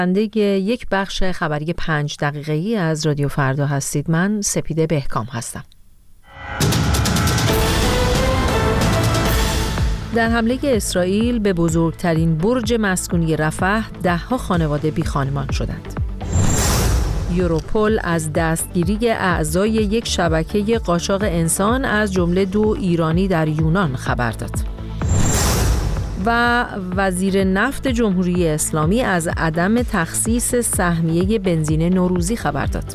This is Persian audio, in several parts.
شنونده یک بخش خبری 5 دقیقه‌ای از رادیو فردا هستید. من سپیده بهکام هستم. در حمله اسرائیل به بزرگترین برج مسکونی رفح 10 خانواده بی‌خانمان شدند. یوروپول از دستگیری اعضای یک شبکه قاچاق انسان از جمله 2 ایرانی در یونان خبر داد. و وزیر نفت جمهوری اسلامی از عدم تخصیص سهمیه بنزین نوروزی خبر داد.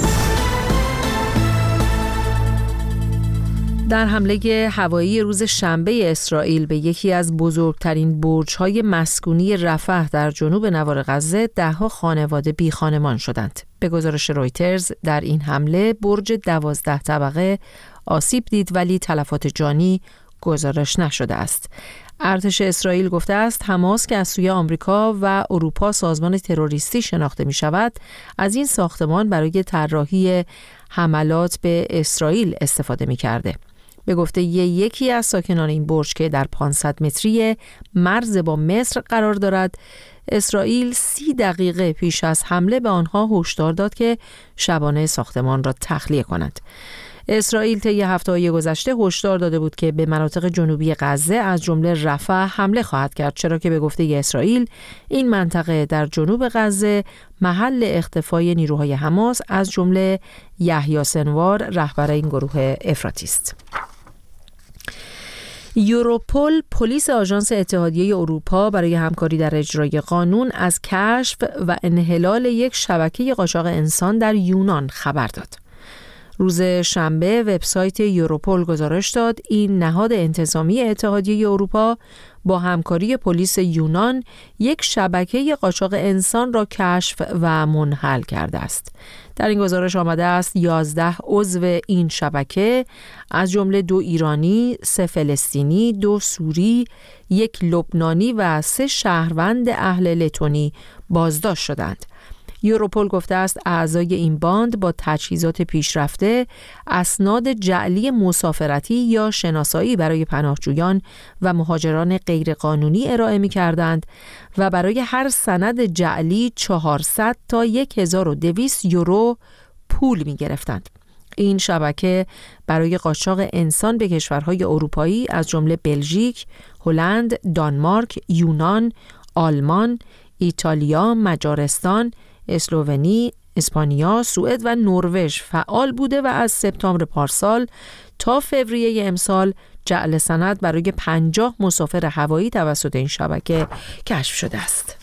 در حمله هوایی روز شنبه اسرائیل به یکی از بزرگترین برج‌های مسکونی رفح در جنوب نوار غزه 10 خانواده بی‌خانمان شدند. به گزارش رویترز در این حمله برج 12 طبقه آسیب دید ولی تلفات جانی گزارش نشده است. ارتش اسرائیل گفته است حماس که از سوی آمریکا و اروپا سازمان تروریستی شناخته می شود از این ساختمان برای طراحی حملات به اسرائیل استفاده می کرده. به گفته یکی از ساکنان این برج که در 500 متری مرز با مصر قرار دارد، اسرائیل 30 دقیقه پیش از حمله به آنها هشدار داد که شبانه ساختمان را تخلیه کنند. اسرائیل طی هفته‌های گذشته هشدار داده بود که به مناطق جنوبی غزه از جمله رفح حمله خواهد کرد، چرا که به گفته اسرائیل این منطقه در جنوب غزه محل اختفای نیروهای حماس از جمله یحیی سنوار رهبر این گروه افراطی است. یوروپول، پلیس آژانس اتحادیه اروپا برای همکاری در اجرای قانون، از کشف و انحلال یک شبکه قاچاق انسان در یونان خبر داد. روز شنبه وبسایت یوروپول گزارش داد این نهاد انتظامی اتحادیه اروپا با همکاری پلیس یونان یک شبکه قاچاق انسان را کشف و منحل کرده است. در این گزارش آمده است 11 عضو این شبکه از جمله 2 ایرانی، 3 فلسطینی، 2 سوری، 1 لبنانی و 3 شهروند اهل لتونی بازداشت شدند. یوروپول گفته است اعضای این باند با تجهیزات پیشرفته اسناد جعلی مسافرتی یا شناسایی برای پناهجویان و مهاجران غیرقانونی ارائه می‌کردند و برای هر سند جعلی 400 تا 1200 یورو پول می‌گرفتند. این شبکه برای قاچاق انسان به کشورهای اروپایی از جمله بلژیک، هلند، دانمارک، یونان، آلمان، ایتالیا، مجارستان، اسلوونی، اسپانیا، سوئد و نروژ فعال بوده و از سپتامبر پارسال تا فوریه امسال جعل سند برای 50 مسافر هوایی توسط این شبکه کشف شده است.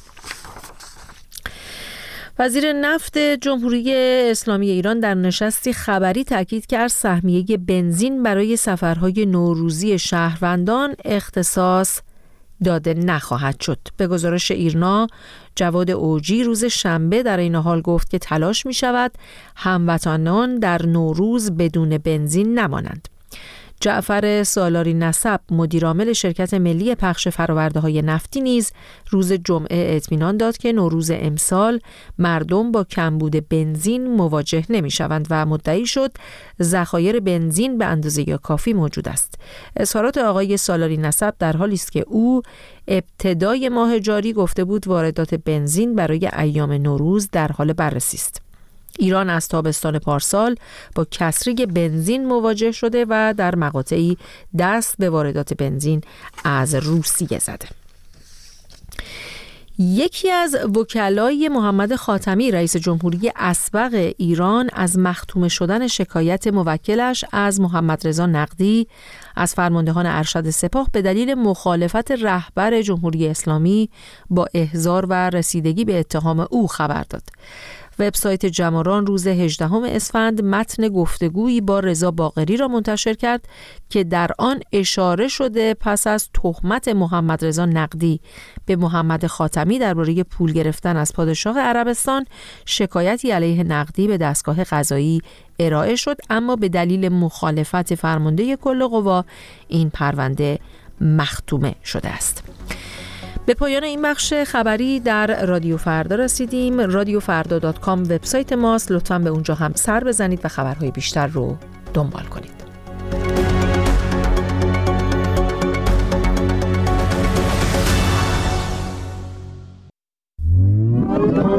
وزیر نفت جمهوری اسلامی ایران در نشستی خبری تاکید کرد سهمیه بنزین برای سفرهای نوروزی شهروندان اختصاص داده نخواهد شد. به گزارش ایرنا، جواد اوجی روز شنبه در این حال گفت که تلاش می شود هموطنان در نوروز بدون بنزین نمانند. جعفر سالاری نسب، مدیرعامل شرکت ملی پخش فرآورده‌های نفتی نیز روز جمعه اطمینان داد که نوروز امسال مردم با کمبود بنزین مواجه نمی‌شوند و مدعی شد ذخایر بنزین به اندازه کافی موجود است. اظهارات آقای سالاری نسب در حالی است که او ابتدای ماه جاری گفته بود واردات بنزین برای ایام نوروز در حال بررسی است. ایران از تابستان پارسال با کسری بنزین مواجه شده و در مقاطعی دست به واردات بنزین از روسیه زده. یکی از وکلای محمد خاتمی رئیس جمهوری اسبق ایران از مختوم شدن شکایت موکلش از محمد رضا نقدی از فرماندهان ارشد سپاه به دلیل مخالفت رهبر جمهوری اسلامی با احضار و رسیدگی به اتهام او خبر داد. وبسایت جماران روز 18 اسفند متن گفتگویی با رضا باقری را منتشر کرد که در آن اشاره شده پس از تهمت محمد رضا نقدی به محمد خاتمی درباره پول گرفتن از پادشاه عربستان شکایتی علیه نقدی به دستگاه قضایی ارائه شد، اما به دلیل مخالفت فرمانده کل قوا این پرونده مختومه شده است. به پایان این بخش خبری در رادیو فردا رسیدیم. رادیوفردا.com وبسایت ماست. لطفاً به اونجا هم سر بزنید و خبرهای بیشتر رو دنبال کنید.